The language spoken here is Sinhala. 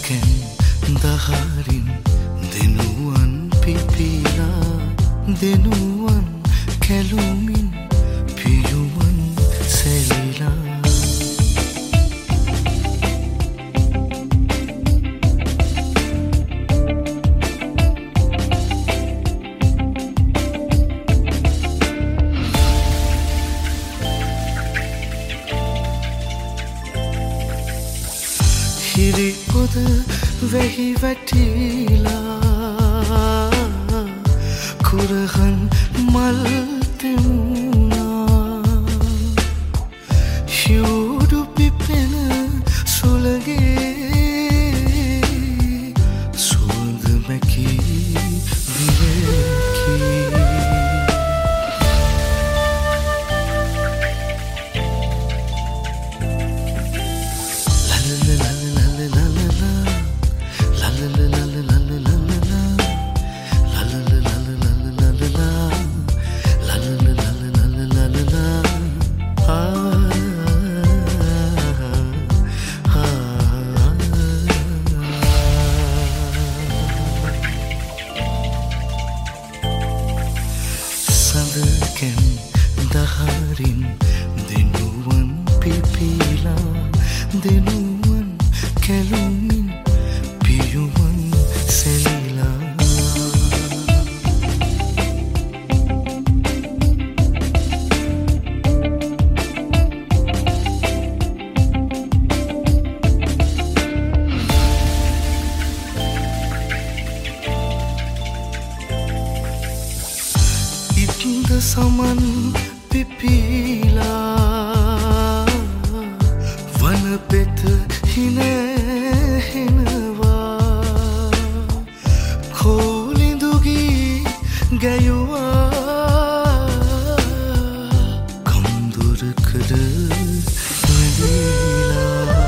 සඳකැන් දහරින් දෙනුවන් පිපිලා දෙනුවන් කැලුමින් පියුමන් සැලිලා හිරි පොද වෙහි වැටිලා කුරහන් මල් තෙමුණා හිවුඩු පිපෙන සුළගේ සුවඳ මැකී විලකී සඳකැන් දහරින් දෙනුවන් පිපිලා දෙනුවන් කැලුමින් පියුමන් සැලිලා ඉන්ද සමන් පිපිලා වන පෙත හිනහෙනවා කෝලිඳුගී ගැයුවා කම්දුරකඩ නැදීලා